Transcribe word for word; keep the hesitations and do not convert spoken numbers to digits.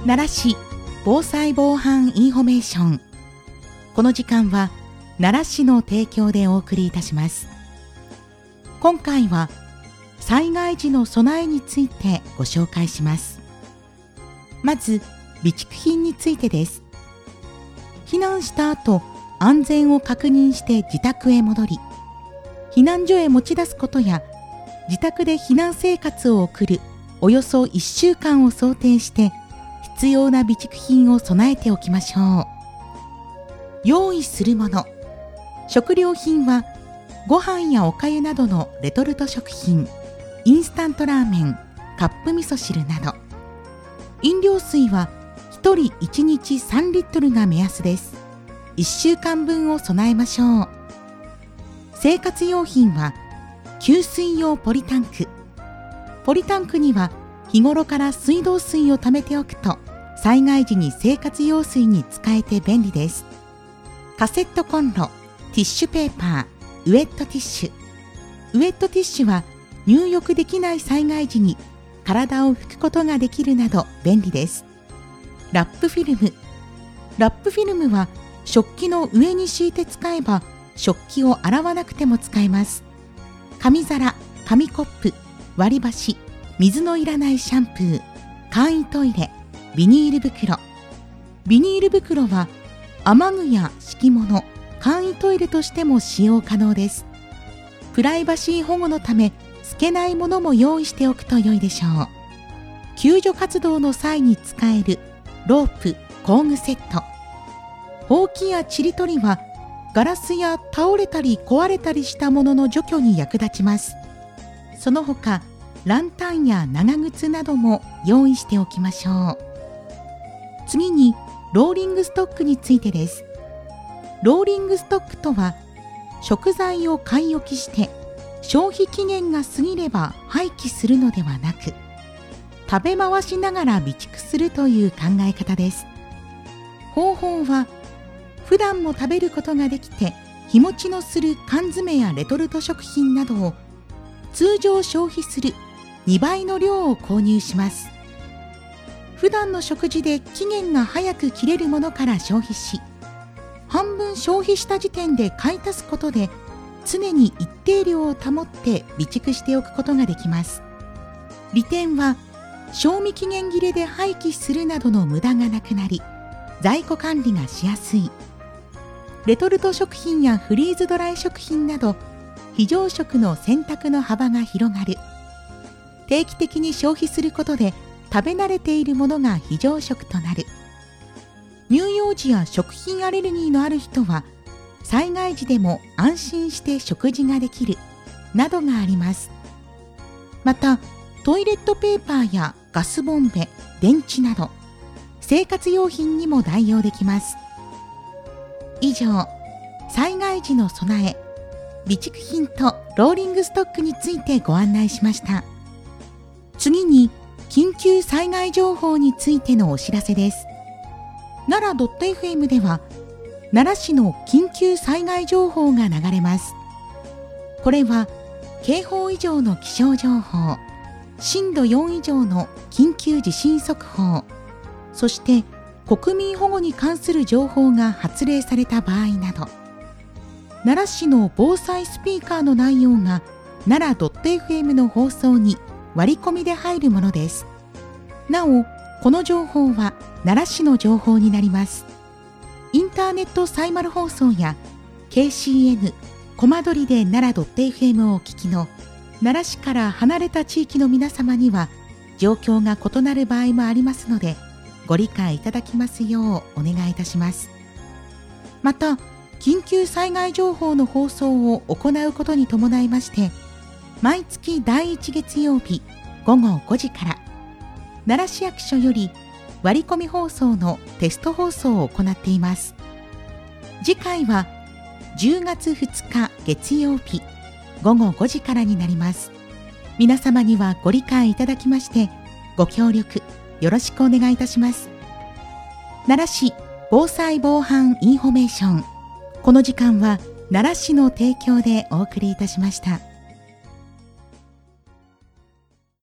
奈良市防災防犯インフォメーション。この時間は奈良市の提供でお送りいたします。今回は災害時の備えについてご紹介します。まず備蓄品についてです。避難した後、安全を確認して自宅へ戻り、避難所へ持ち出すことや、自宅で避難生活を送るおよそいっしゅうかんを想定して必要な備蓄品を備えておきましょう。用意するもの。食料品はご飯やおかゆなどのレトルト食品、インスタントラーメン、カップ味噌汁など。飲料水はひとりいちにちさんリットルが目安です。いっしゅうかんぶんを備えましょう。生活用品は給水用ポリタンク。ポリタンクには日頃から水道水を貯めておくと災害時に生活用水に使えて便利です。カセットコンロ、ティッシュペーパー、ウェットティッシュ。ウェットティッシュは入浴できない災害時に体を拭くことができるなど便利です。ラップフィルム。ラップフィルムは食器の上に敷いて使えば食器を洗わなくても使えます。紙皿、紙コップ、割り箸、水のいらないシャンプー、簡易トイレ、ビニール袋。ビニール袋は雨具や敷物、簡易トイレとしても使用可能です。プライバシー保護のため透けないものも用意しておくと良いでしょう。救助活動の際に使えるロープ、工具セット。ほうきやちりとりはガラスや倒れたり壊れたりしたものの除去に役立ちます。その他ランタンや長靴なども用意しておきましょう。次にローリングストックについてです。ローリングストックとは食材を買い置きして消費期限が過ぎれば廃棄するのではなく、食べ回しながら備蓄するという考え方です。方法は普段も食べることができて日持ちのする缶詰やレトルト食品などを通常消費するにばいの量を購入します。普段の食事で期限が早く切れるものから消費し、半分消費した時点で買い足すことで常に一定量を保って備蓄しておくことができます。利点は賞味期限切れで廃棄するなどの無駄がなくなり、在庫管理がしやすい。レトルト食品やフリーズドライ食品など非常食の選択の幅が広がる。定期的に消費することで食べ慣れているものが非常食となる。乳幼児や食品アレルギーのある人は災害時でも安心して食事ができるなどがあります。またトイレットペーパーやガスボンベ、電池など生活用品にも代用できます。以上、災害時の備え、備蓄品とローリングストックについてご案内しました。次に緊急災害情報についてのお知らせです。奈良 .fm では奈良市の緊急災害情報が流れます。これは警報以上の気象情報、震度よん以上の緊急地震速報、そして国民保護に関する情報が発令された場合など、奈良市の防災スピーカーの内容が奈良 .fm の放送に割り込みで入るものです。なお、この情報は奈良市の情報になります。インターネットサイマル放送や ケーシーエヌ コマ撮りで奈良 .fm をお聞きの奈良市から離れた地域の皆様には状況が異なる場合もありますので、ご理解いただきますようお願いいたします。また、緊急災害情報の放送を行うことに伴いまして、毎月だいいち月曜日ごごごじから奈良市役所より割り込み放送のテスト放送を行っています。次回はじゅうがつふつか月曜日ごごごじからになります。皆様にはご理解いただきましてご協力よろしくお願いいたします。奈良市防災防犯インフォメーション、この時間は奈良市の提供でお送りいたしました。